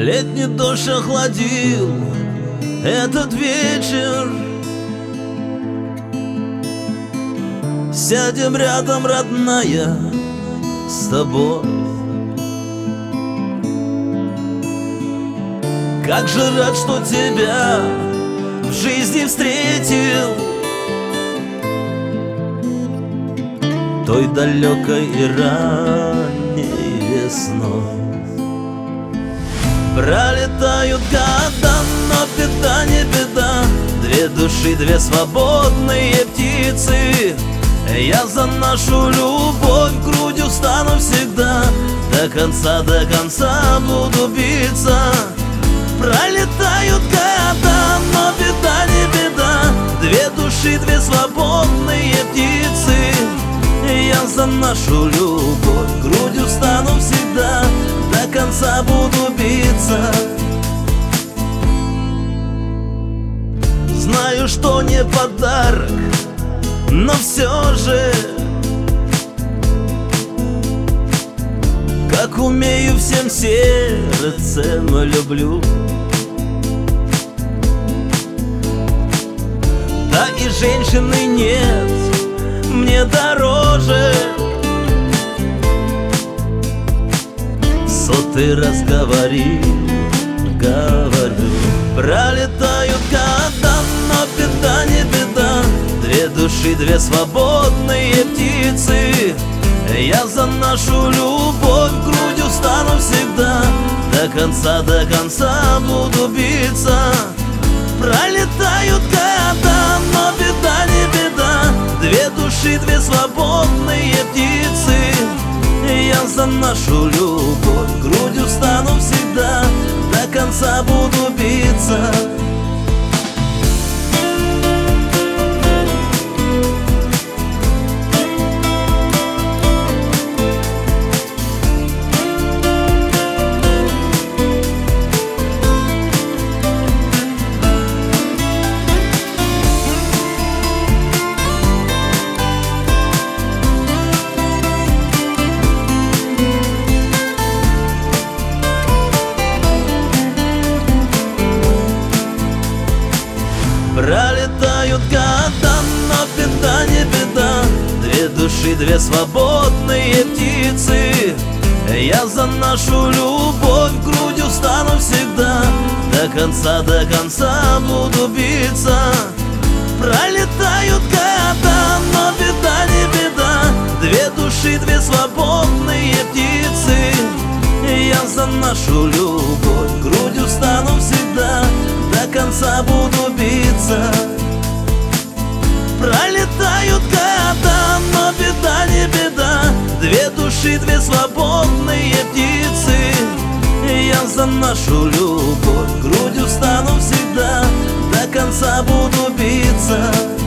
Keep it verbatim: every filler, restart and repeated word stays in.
Летний дождь охладил этот вечер. Сядем рядом, родная, с тобой. Как же рад, что тебя в жизни встретил, той далекой и ранней весной. Пролетают года, но беда не беда. Две души, две свободные птицы. Я за нашу любовь грудью стану всегда. До конца, до конца буду биться. Пролетают года, но беда не беда. Две души, две свободные птицы. Я за нашу любовь грудью стану всегда. До конца буду биться. Знаю, что не подарок, но все же, как умею, всем сердцем люблю. Да и женщины нет мне дороже. Сотый раз говори, говорю. Пролетают года, но беда не беда. Две души, две свободные птицы. Я за нашу любовь грудью стану всегда. До конца, до конца буду биться. Пролетают года, но беда не беда. Две души, две свободные птицы. Я за нашу любовь грудью стану всегда. До конца буду биться. Пролетают года, но беда не беда. Две души, две свободные птицы. Я за нашу любовь грудью стану всегда. До конца, до конца буду биться. Пролетают года, но беда не беда. Две души, две свободные птицы. Я за нашу любовь. конца буду биться. Пролетают года, но беда не беда. Две души, две свободные птицы. Я за нашу любовь грудью стану всегда. До конца буду биться.